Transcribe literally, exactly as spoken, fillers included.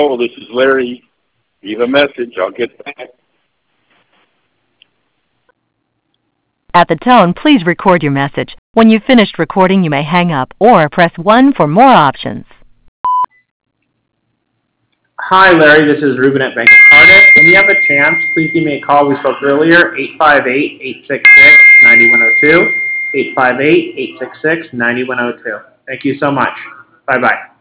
Hello, this is Larry. Leave a message. I'll get back. At the tone, please record your message. When you've finished recording, you may hang up or press one for more options. Hi, Larry. This is Ruben at Bank of Cardiff. When you have a chance, please give me a call. We spoke earlier, eight five eight, eight six six, nine one zero two, eight five eight, eight six six, nine one zero two. Thank you so much. Bye-bye.